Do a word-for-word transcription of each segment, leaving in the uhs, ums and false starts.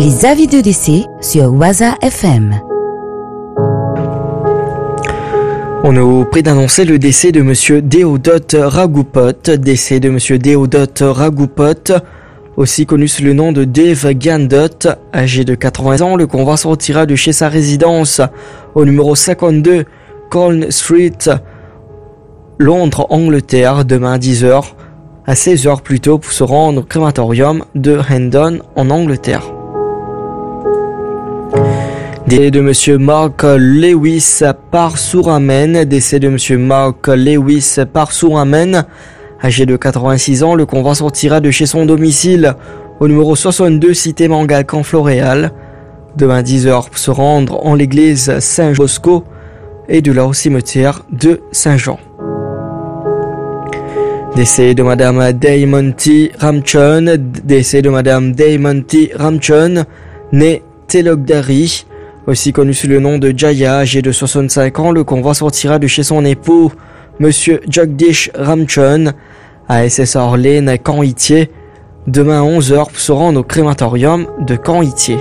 Les avis de décès sur Waza F M. On nous prie d'annoncer le décès de Monsieur Deodotte Raghupot, décès de Monsieur Deodotte Raghupot, aussi connu sous le nom de Dave Gandot, âgé de quatre-vingts ans. Le convoi sortira de chez sa résidence au numéro cinquante-deux Colne Street, Londres, Angleterre, demain à dix heures, à seize heures plutôt, pour se rendre au crématorium de Hendon en Angleterre. Décès de Monsieur Mark Lewis Parsouramen, décès de Monsieur Mark Lewis Parsouramen, âgé de quatre-vingt-six ans. Le convoi sortira de chez son domicile au numéro soixante-deux Cité Mangalcan Floréal, demain à dix heures, pour se rendre en l'église Saint-Bosco et de là au cimetière de Saint-Jean. Décès de Madame Daymonti Ramchun, décès de Madame Daymonti Ramchun, née Telokdari, aussi connu sous le nom de Jaya, âgé de soixante-cinq ans. Le convoi sortira de chez son époux, Monsieur Jagdish Ramchun, à S S R Lane, Camp-Itier, demain à onze heures, pour se rendre au crématorium de Camp-Itier.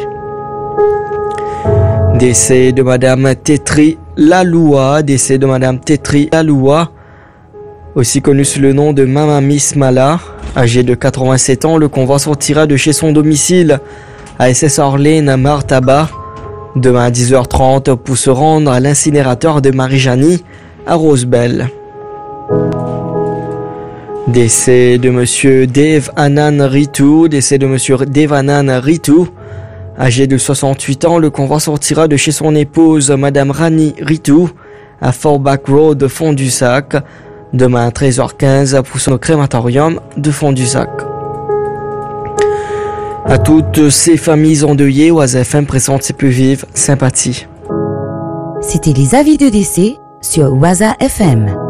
Décès de Madame Tetri Laloua, décès de Madame Tetri Laloua, aussi connue sous le nom de Mama Miss Mala, âgée de quatre-vingt-sept ans. Le convoi sortira de chez son domicile à S S R Lane, Martaba, demain à dix heures trente, pour se rendre à l'incinérateur de Marijani à Rosebell. Décès de Monsieur Dev Anand Ritu, décès de Monsieur Dev Anand Ritu, âgé de soixante-huit ans. Le convoi sortira de chez son épouse Madame Rani Ritu à Fourback Road, Fond-du-Sac, demain à treize heures quinze, pour son crématorium de Fond-du-Sac. À toutes ces familles endeuillées, Waza F M présente ses plus vives sympathies. C'était les avis de décès sur Waza F M.